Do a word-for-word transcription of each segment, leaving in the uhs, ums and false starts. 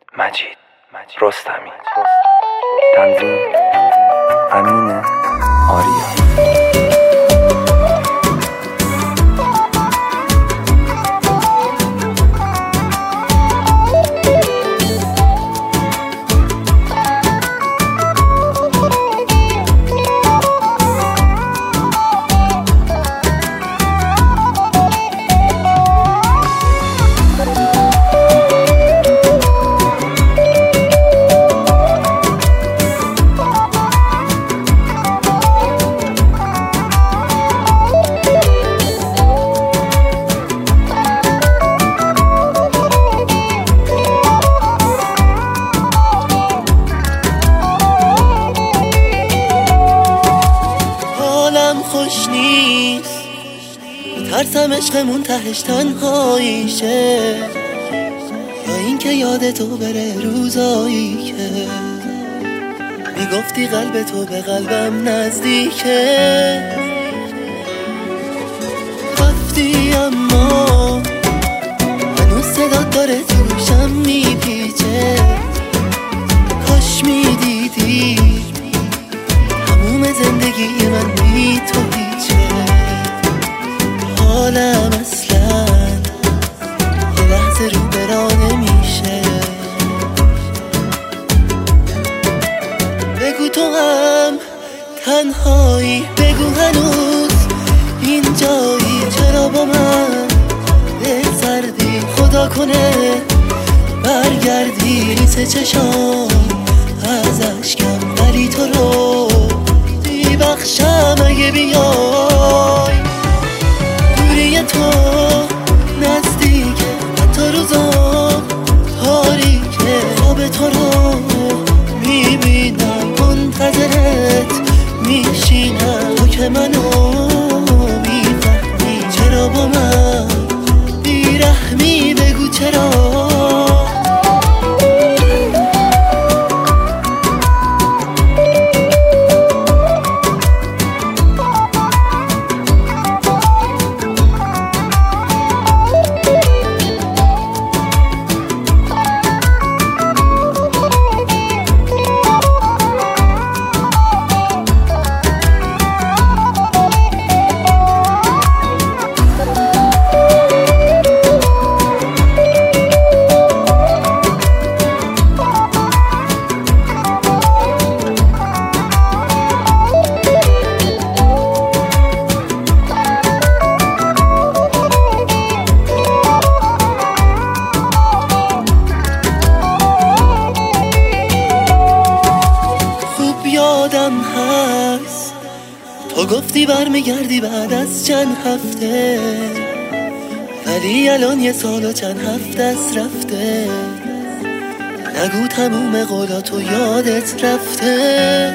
مجید رستمی. تنظیم امین آریا. خوش نیست، ترسم عشقمون تهش تنهاییشه، یا اینکه یاد تو بره روزایی که میگفتی قلب تو به قلبم نزدیکه. رفتی اما هنوز صدا داره تو گوشم میپیچه، کاش میدیدی تموم زندگی من بی تو هیچه. حالم اصلا یه لحظه رو برا نمیشه. بگو تو هم تنهایی، بگو هنوز اینجایی، چرا با من دل سردی؟ خدا کنه برگردی، ریز چشام از اشکم، ولی تو رو بخشم اگه بیای. دوری تو نزدیکه، حتی روزا تاریکه، خواب تو رو میبینم، منتظرت میشینم. تو که منو میفهمی، چرا با من بیرحمی؟ بگو چرا. یادم هست تو گفتی برمیگردی بعد از چند هفته، ولی الان یه سال و چند هفته است رفته. نگو تموم قولاتو یادت رفته.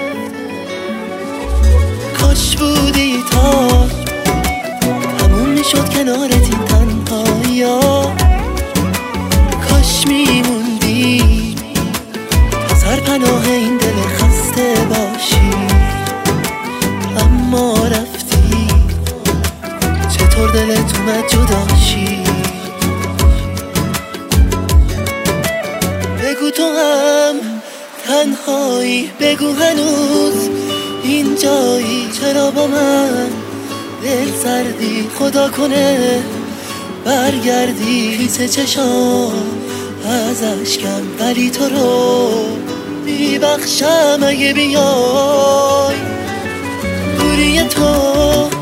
کاش بودی تا تموم میشد کنارت این تنهایی‌ها، کاش میموندی تا سرپناه این دل خسته باشی. اما رفتی، چطور دلت اومد جداشی؟ بگو تو هم تنهایی، بگو هنوز اینجایی، چرا با من دل سردی؟ خدا کنه برگردی، خیس چشام از اشکم، ولی تو رو میبخشم اگه بیای. دوری تو